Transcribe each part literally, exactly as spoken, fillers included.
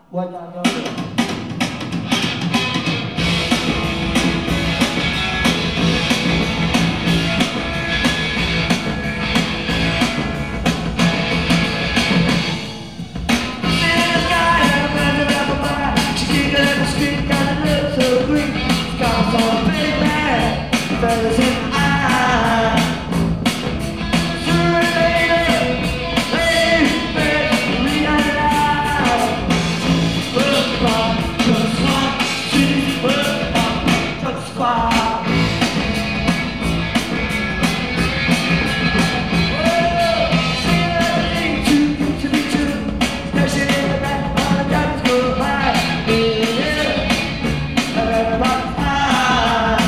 What y'all know? Fellas in the eye. Sooner or later, they better realize. Work on the swamp, she's work on the squad. Saying everything too good to be true, especially in the back while the guys go by. Yeah, everybody's high.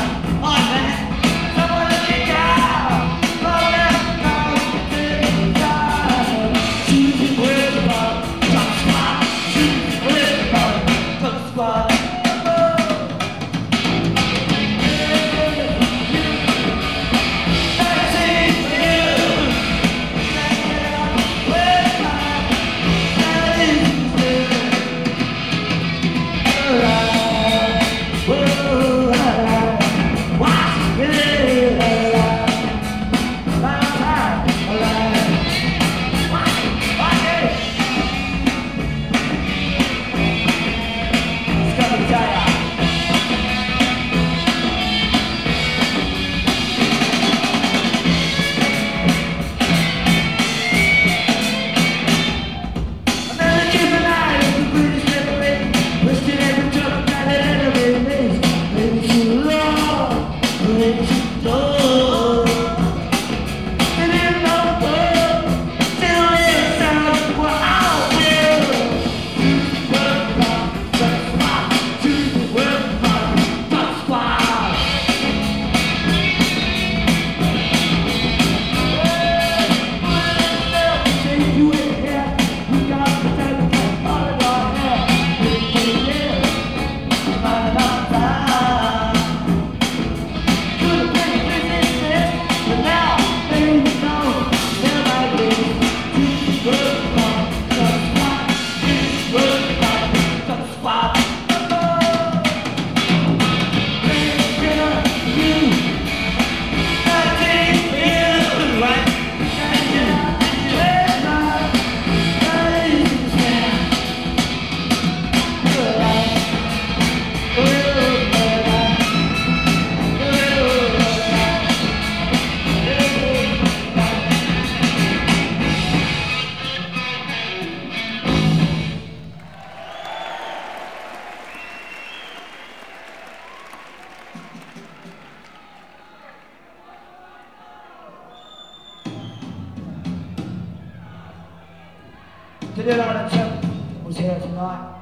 Today on the trip was here tonight,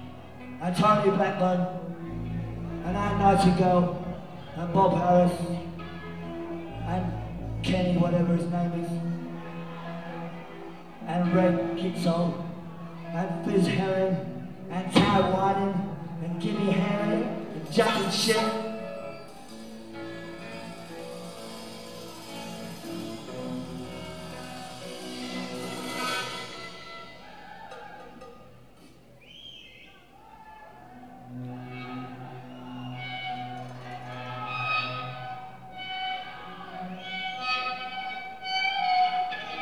and Tony Blackburn, and Ann Nightingale, and Bob Harris, and Kenny, whatever his name is, and Red Kitzel, and Fizz Herring, and Ty Whiting, and Gimme Henry, and Jack and Shit.